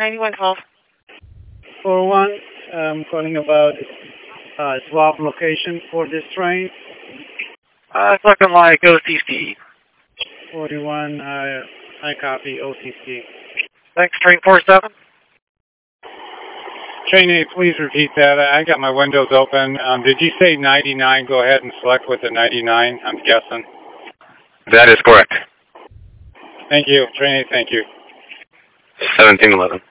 9112. 41, I'm calling about swap location for this train. It's looking like OTC. 41, I copy OTC. Thanks, train 47. Train 8, please repeat that. I got my windows open. Did you say 99? Go ahead and select with the 99, I'm guessing. That is correct. Thank you. Train 8, thank you. 1711.